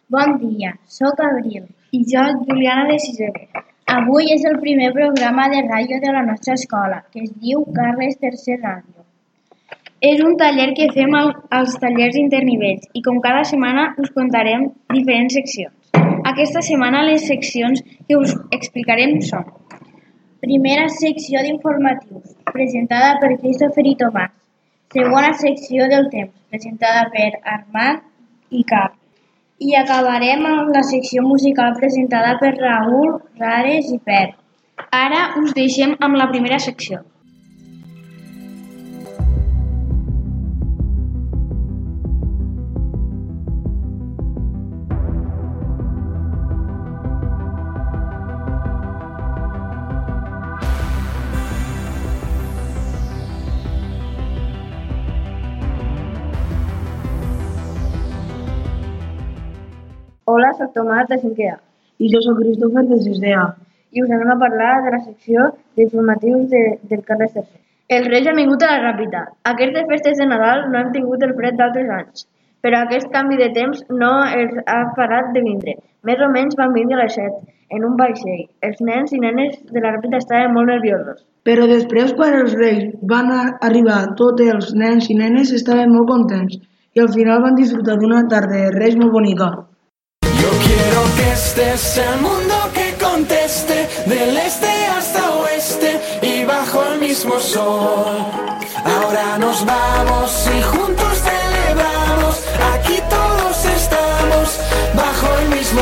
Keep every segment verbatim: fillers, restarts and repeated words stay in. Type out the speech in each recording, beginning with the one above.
Bon dia, sóc Abril. I jo, Juliana, de sisè B. Avui és el primer programa de ràdio de la nostra escola, que es diu Carles tercer Ràdio. És un taller que fem al, als tallers internivells i com cada setmana us contarem diferents seccions. Aquesta setmana les seccions que us explicarem són: primera secció d'informatius, presentada per Christopher i Tomàs. Segona secció del temps, presentada per Armand i Cap. I acabarem amb la secció musical presentada per Raül, Rares i Per. Ara us deixem amb la primera secció. Hola, soc Tomàs de cinquè A. I jo soc Christopher de sisè A. I us anem a parlar de la secció d'informatius de, del Carles tercer. Els Reis han vingut a la ràpida. Aquestes festes de Nadal no han tingut el fred d'altres anys, però aquest canvi de temps no els ha parat de vindre. Més o menys van vindre a les set, en un vaixell. Els nens i nenes de la ràpida estaven molt nerviosos. Però després, quan els Reis van arribar, tots els nens i nenes estaven molt contents i al final van disfrutar d'una tarda de Reis molt bonica. Yo quiero que este sea el mundo que conteste, del este hasta oeste y bajo el mismo sol. Ahora nos vamos y juntos celebramos, aquí todos estamos bajo el mismo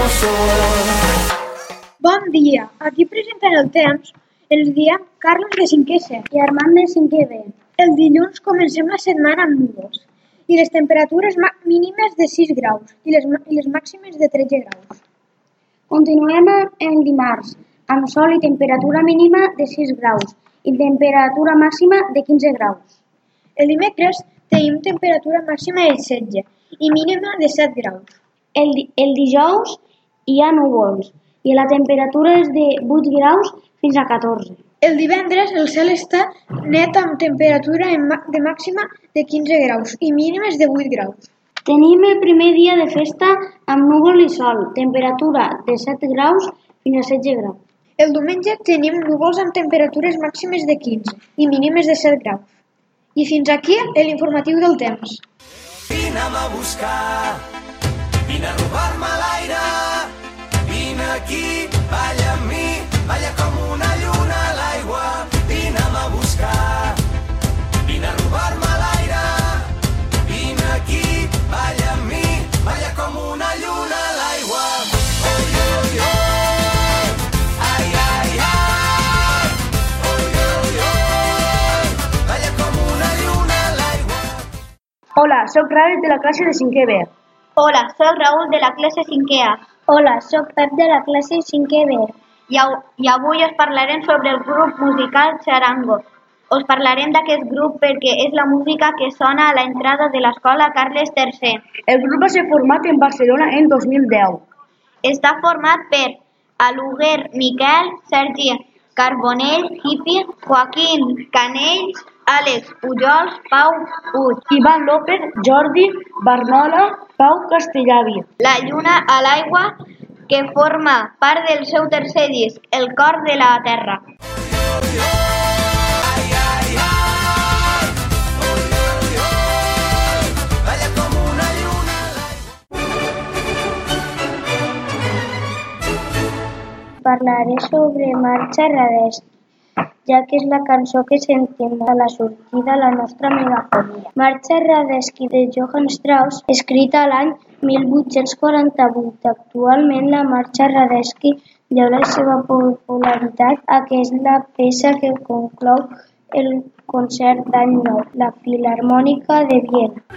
sol. Bon dia, aquí presenten el temps. Els diem Carlos de cinquè C i Armand de cinquè B. El dilluns comencem la setmana amb núvols i les temperatures mínimes de sis graus i les, i les màximes de tretze graus. Continuem el dimarts, amb sol i temperatura mínima de sis graus i temperatura màxima de quinze graus. El dimecres tenim temperatura màxima de setze i mínima de set graus. El, el dijous hi ha núvols i la temperatura és de vuit graus fins a catorze. El divendres el cel està net amb temperatura de màxima de quinze graus i mínimes de vuit graus. Tenim el primer dia de festa amb núvol i sol, temperatura de set graus fins a setze graus. El diumenge tenim núvols amb temperatures màximes de quinze i mínimes de set graus. I fins aquí l'informatiu del temps. Vine'm a buscar, vine a robar-me l'aire, vine aquí, balla amb mi, balla com una lluna a l'aigua. Vine'm a buscar, vine a robar-me l'aire, vine aquí, balla amb mi, balla com una lluna a l'aigua. Oi, oi, oi, ai, ai, ai, oi, oi, oi, balla com una lluna a l'aigua. Hola, soc Rares de la classe de cinquè B. Hola, soc Raül de la classe cinquè A. Hola, soc Pep de la classe cinquè B. I, I avui us parlarem sobre el grup musical Charango. Us parlarem d'aquest grup perquè és la música que sona a l'entrada de l'escola Carles tercer. El grup va ser format en Barcelona en dos mil deu. Està format per Aluguer, Miquel, Sergi Carbonell, Hippie, Joaquín Canells, Àlex Pujols, Pau Puig, Ivan López, Jordi Barnola, Pau Castellavi. La lluna a l'aigua, que forma part del seu tercer disc, El cor de la terra. Parlaré sobre Marxa Radesky, ja que és la cançó que sentim a la sortida a la nostra megafonia. Marxa Radesky de Johann Strauss, escrita l'any mil vuit-cents quaranta-vuit. Actualment la Marxa Radesky deu la seva popularitat a que és la peça que conclou el concert d'any nou, la Filharmònica de Viena.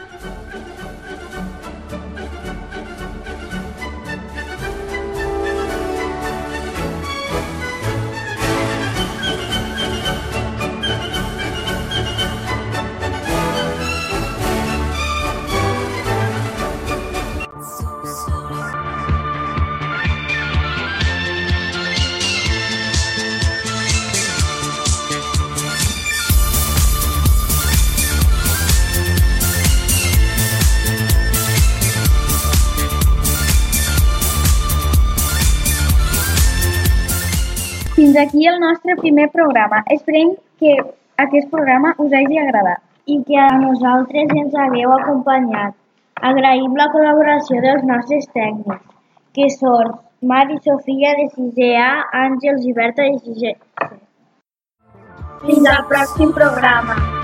aquí el nostre primer programa. Esperem que aquest programa us hagi agradat. I que a nosaltres ens hagueu acompanyat. Agraïm la col·laboració dels nostres tècnics, que són Mar i Sofia de sisè A, Àngels i Berta de sisè C. Fins al pròxim programa.